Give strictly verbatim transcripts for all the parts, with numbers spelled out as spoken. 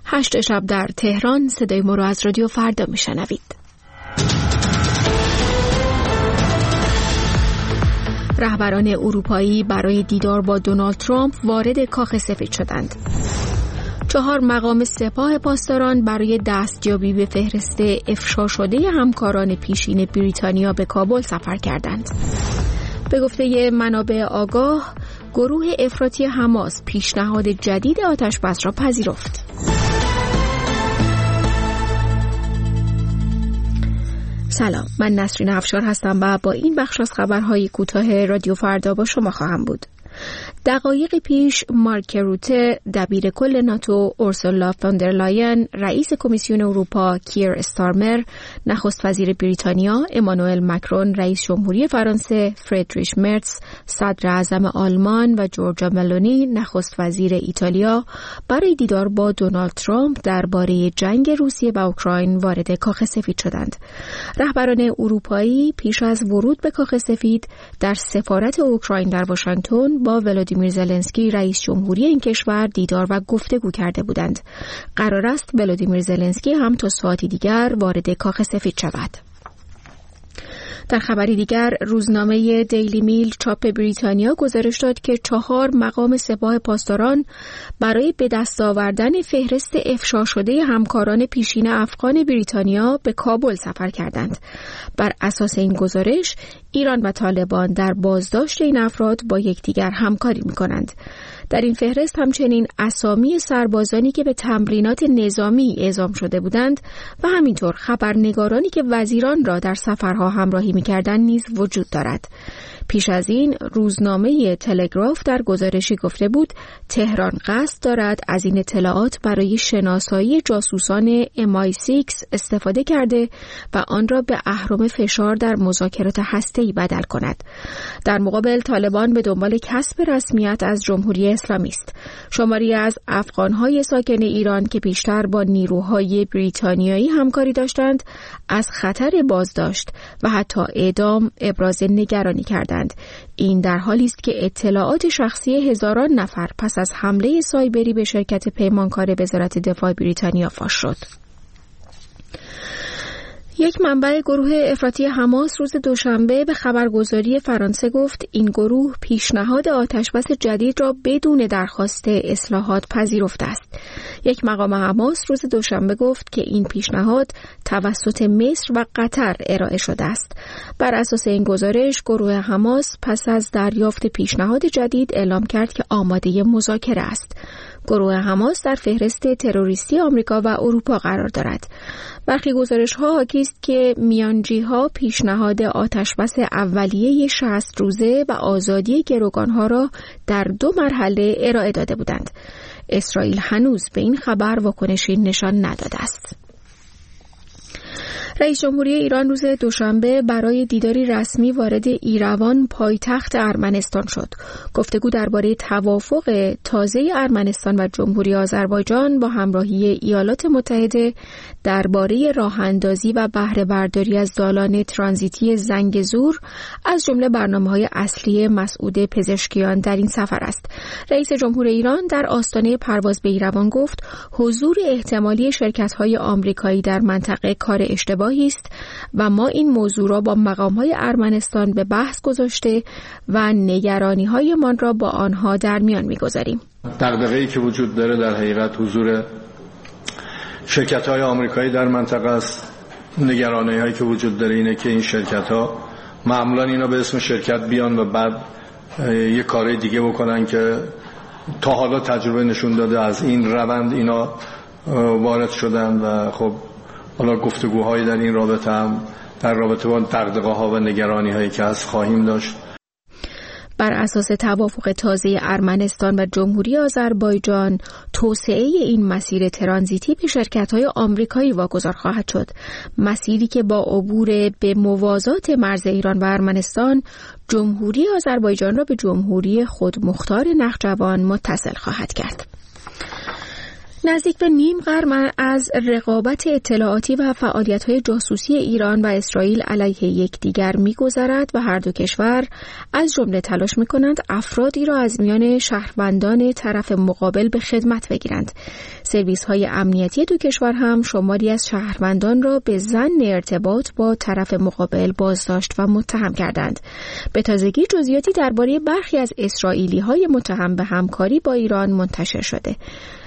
هشت شب در تهران. صدای ما را از رادیو فردا میشنوید. رهبران اروپایی برای دیدار با دونالد ترامپ وارد کاخ سفید شدند. چهار مقام سپاه پاسداران برای دستیابی به فهرست افشا شده همکاران پیشین بریتانیا به کابل سفر کردند. به گفته منابع آگاه، گروه افراطی حماس پیشنهاد جدید آتش‌بس را پذیرفت. سلام، من نسرین افشار هستم و با این بخش از خبرهای کوتاه رادیو فردا با شما خواهم بود. دقایق پیش مارک روته، دبیر کل ناتو، اورسولا فوندرلاین، رئیس کمیسیون اروپا کیر استارمر، نخست وزیر بریتانیا امانوئل مکرون، رئیس جمهوری فرانسه فریدریش مرتز، صدر اعظم آلمان و جورجا ملونی، نخست وزیر ایتالیا، برای دیدار با دونالد ترامپ درباره جنگ روسیه و اوکراین وارد کاخ سفید شدند. رهبران اروپایی پیش از ورود به کاخ سفید در سفارت اوکراین در واشنگتن با ولادیمیر زلنسکی رئیس جمهوری این کشور دیدار و گفتگو کرده بودند. قرار است ولادیمیر زلنسکی هم تا ساعتی دیگر وارد کاخ سفید شود. در خبری دیگر، روزنامه دیلی میل چاپ بریتانیا گزارش داد که چهار مقام سپاه پاسداران برای به دست آوردن فهرست افشا شده همکاران پیشین افغان بریتانیا به کابل سفر کردند. بر اساس این گزارش، ایران و طالبان در بازداشت این افراد با یکدیگر همکاری می‌کنند. در این فهرست همچنین اسامی سربازانی که به تمرینات نظامی اعزام شده بودند و همینطور خبرنگارانی که وزیران را در سفرها همراهی می‌کردند نیز وجود دارد. پیش از این روزنامه تلگراف در گزارشی گفته بود تهران قصد دارد از این اطلاعات برای شناسایی جاسوسان ام آی شش استفاده کرده و آن را به اهرم فشار در مذاکرات هسته‌ای بدل کند. در مقابل طالبان به دنبال کسب رسمیت از جمهوری اسلامی است. شماری از افغان‌های ساکن ایران که پیشتر با نیروهای بریتانیایی همکاری داشتند از خطر بازداشت و حتی اعدام ابراز نگرانی کردند. این در حالی است که اطلاعات شخصی هزاران نفر پس از حمله سایبری به شرکت پیمانکار وزارت دفاع بریتانیا فاش شد. یک منبع گروه افراطی حماس روز دوشنبه به خبرگزاری فرانسه گفت این گروه پیشنهاد آتش‌بس جدید را بدون درخواست اصلاحات پذیرفته است. یک مقام حماس روز دوشنبه گفت که این پیشنهاد توسط مصر و قطر ارائه شده است. بر اساس این گزارش، گروه حماس پس از دریافت پیشنهاد جدید اعلام کرد که آماده مذاکره است. گروه حماس در فهرست تروریستی آمریکا و اروپا قرار دارد. برخی گزارش‌ها حاکی است که میانجی‌ها پیشنهاد آتش‌بس اولیه شصت روزه و آزادی گروگان‌ها را در دو مرحله ارائه داده بودند. اسرائیل هنوز به این خبر واکنشی نشان نداده است. رئیس جمهوری ایران روز دوشنبه برای دیداری رسمی وارد ایروان پایتخت ارمنستان شد. گفتگو درباره توافق تازه ارمنستان و جمهوری آذربایجان با همراهی ایالات متحده درباره راه‌اندازی و بهره برداری از دالان ترانزیتی زنگزور از جمله برنامه‌های اصلی مسعود پزشکیان در این سفر است. رئیس جمهور ایران در آستانه پرواز به ایروان گفت حضور احتمالی شرکت‌های آمریکایی در منطقه کار اشتباهی است و ما این موضوع را با مقام‌های ارمنستان به بحث گذاشته و نگرانی‌هایمان را با آنها در میان می‌گذاریم. دغدغه‌ای که وجود داره در حقیقت حضور شرکت‌های آمریکایی در منطقه است. نگرانی‌هایی که وجود داره اینه که این شرکت‌ها معمولاً اینا به اسم شرکت بیان و بعد یه کاری دیگه بکنن که تا حالا تجربه نشون داده از این روند اینا وارد شدن و خب حالا گفتگوهای در این رابطه هم در رابطه با دغدغه‌ها و نگرانی‌هایی که هست خواهیم داشت. بر اساس توافق تازه ارمنستان و جمهوری آذربایجان، توسعه این مسیر ترانزیتی به شرکت‌های آمریکایی واگذار خواهد شد. مسیری که با عبور به موازات مرز ایران و ارمنستان، جمهوری آذربایجان را به جمهوری خودمختار نخجوان متصل خواهد کرد. نزدیک به نیم قرن از رقابت اطلاعاتی و فعالیت‌های جاسوسی ایران و اسرائیل علیه یکدیگر می‌گذرد و هر دو کشور از جمله تلاش می‌کنند افرادی را از میان شهروندان طرف مقابل به خدمت بگیرند. سرویس‌های امنیتی دو کشور هم شماری از شهروندان را به ظن ارتباط با طرف مقابل بازداشت و متهم کردند. به تازگی جزئیاتی درباره برخی از اسرائیلی‌های متهم به همکاری با ایران منتشر شده.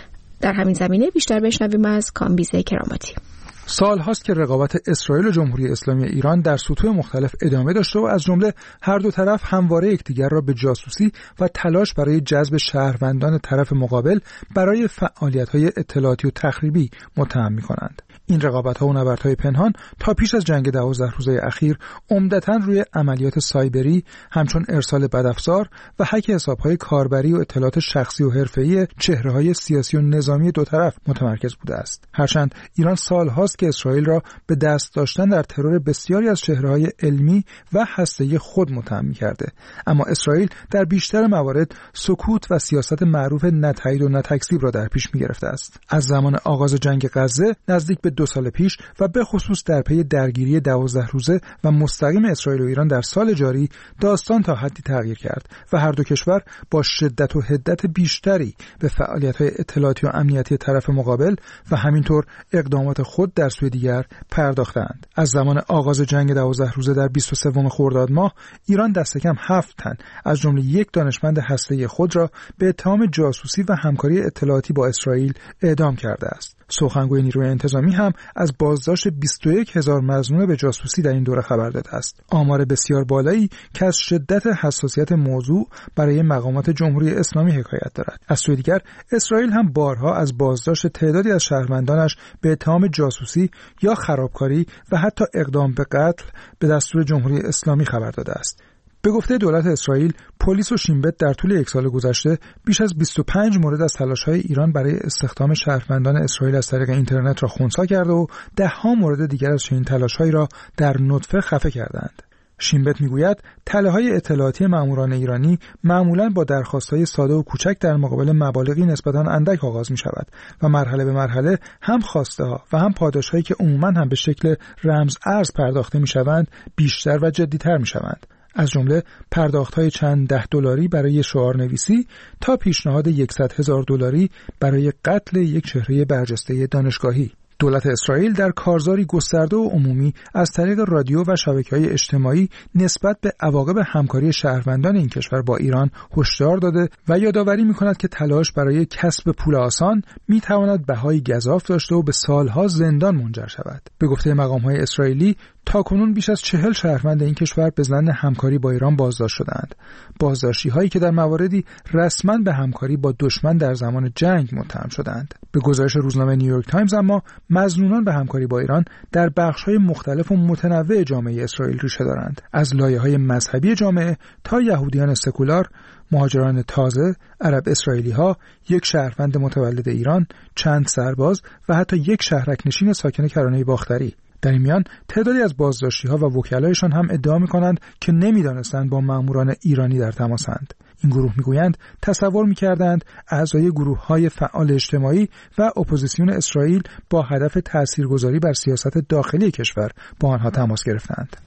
در همین زمینه بیشتر بشنویم از کامبیزه کراماتی. سال هاست که رقابت اسرائیل و جمهوری اسلامی ایران در سطوح مختلف ادامه داشته و از جمله هر دو طرف همواره یکدیگر را به جاسوسی و تلاش برای جذب شهروندان طرف مقابل برای فعالیت‌های اطلاعاتی و تخریبی متهم می‌کنند. این رقابت‌ها و نبردهای پنهان تا پیش از جنگ دوازده روزه اخیر عمدتاً روی عملیات سایبری، همچون ارسال بدافزار و هک حساب‌های کاربری و اطلاعات شخصی و حرفه‌ای چهره‌های سیاسی و نظامی دو طرف متمرکز بوده است. هرچند ایران سال‌هاست که اسرائیل را به دست داشتن در ترور بسیاری از چهره‌های علمی و هسته‌ای خود متهم می‌کرده، اما اسرائیل در بیشتر موارد سکوت و سیاست معروف نه تایید و نه تکذیب را در پیش می‌گرفته است. از زمان آغاز جنگ غزه نزدیک به دو سال پیش و به خصوص در پی درگیری دوازده روزه و مستقیم اسرائیل و ایران در سال جاری داستان تا حدی تغییر کرد و هر دو کشور با شدت و حدت بیشتری به فعالیت‌های اطلاعاتی و امنیتی طرف مقابل و همینطور اقدامات خود در سوی دیگر پرداختند. از زمان آغاز جنگ دوازده روزه در بیست و سوم خرداد ماه ایران دست کم هفت تن از جمله یک دانشمند هسته‌ای خود را به اتهام جاسوسی و همکاری اطلاعاتی با اسرائیل اعدام کرده است. سخنگوی نیروی انتظامی هم از بازداشت بیست و یک هزار مظنون به جاسوسی در این دوره خبر داده است. آمار بسیار بالایی که از شدت حساسیت موضوع برای مقامات جمهوری اسلامی حکایت دارد. از سوی دیگر اسرائیل هم بارها از بازداشت تعدادی از شهروندانش به اتهام جاسوسی یا خرابکاری و حتی اقدام به قتل به دستور جمهوری اسلامی خبر داده است. به گفته دولت اسرائیل، پلیس و شین بت در طول یک سال گذشته بیش از بیست و پنج مورد از تلاش‌های ایران برای استخدام شهروندان اسرائیل از طریق اینترنت را خنثی کرده و ده‌ها مورد دیگر از چنین تلاش‌هایی را در نطفه خفه کردند. شین بت میگوید تله‌های اطلاعاتی ماموران ایرانی معمولاً با درخواست‌های ساده و کوچک در مقابل مبالغی نسبتاً اندک آغاز می‌شود و مرحله به مرحله هم خواسته‌ها و هم پاداش‌هایی که عموماً هم به شکل رمز ارز پرداخته می‌شوند بیشتر و جدی‌تر می‌شوند. از جمله پرداخت‌های چند ده دلاری برای شعارنویسی تا پیشنهاد صد هزار دلاری برای قتل یک چهره برجسته دانشگاهی. دولت اسرائیل در کارزاری گسترده و عمومی از طریق رادیو و شبکه‌های اجتماعی نسبت به عواقب همکاری شهروندان این کشور با ایران هشدار داده و یادآوری می‌کند که تلاش برای کسب پول آسان می‌تواند بهای گزاف داشته و به سالها زندان منجر شود. به گفته مقام‌های اسرائیلی تاکنون بیش از چهل شهروند این کشور به ظن همکاری با ایران بازداشت شدند. بازداشتی هایی که در مواردی رسما به همکاری با دشمن در زمان جنگ متهم شدند. به گزارش روزنامه نیویورک تایمز اما مظنونان به همکاری با ایران در بخش‌های مختلف و متنوع جامعه اسرائیل ریشه دارند. از لایه‌های مذهبی جامعه تا یهودیان سکولار، مهاجران تازه، عرب اسرائیلی‌ها، یک شهروند متولد ایران، چند سرباز و حتی یک شهرک‌نشین ساکن کرانه باختری. در این میان تعدادی از بازداشتی‌ها و وکلایشان هم ادعا می‌کنند که نمی‌دانستند با ماموران ایرانی در تماسند. این گروه می‌گویند تصور می‌کردند اعضای گروه‌های فعال اجتماعی و اپوزیسیون اسرائیل با هدف تاثیرگذاری بر سیاست داخلی کشور با آنها تماس گرفتند.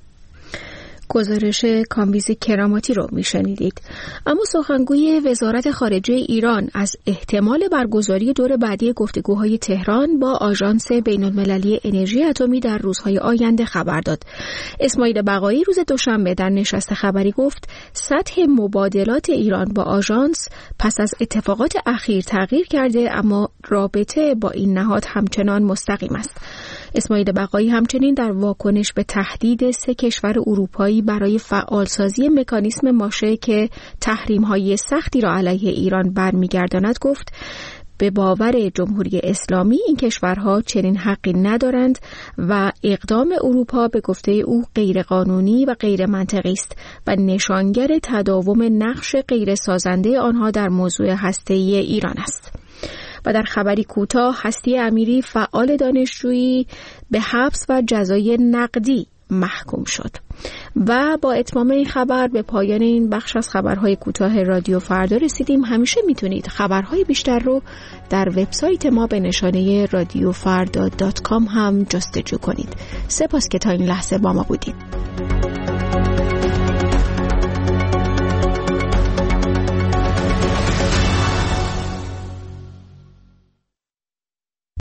گزارش کامبیز کراماتی رو میشنیدید. اما سخنگوی وزارت خارجه ایران از احتمال برگزاری دور بعدی گفتگوهای تهران با آژانس بین‌المللی انرژی اتمی در روزهای آینده خبر داد. اسماعیل بقایی روز دوشنبه در نشست خبری گفت سطح مبادلات ایران با آژانس پس از اتفاقات اخیر تغییر کرده، اما رابطه با این نهاد همچنان مستقیم است. اسماعیل بقایی همچنین در واکنش به تهدید سه کشور اروپایی برای فعالسازی مکانیسم ماشه که تحریم‌های سختی را علیه ایران برمیگرداند گفت به باور جمهوری اسلامی این کشورها چنین حقی ندارند و اقدام اروپا به گفته او غیرقانونی و غیر منطقی است و نشانگر تداوم نقش غیر سازنده آنها در موضوع هسته‌ای ایران است. و در خبری کوتاه، هستی امیری فعال دانشجویی به حبس و جزای نقدی محکوم شد. و با اتمام این خبر به پایان این بخش از خبرهای کوتاه رادیو فردا رسیدیم. همیشه میتونید خبرهای بیشتر رو در وبسایت ما به نشانه رادیو فردا دات کام هم جستجو کنید. سپاس که تا این لحظه با ما بودید.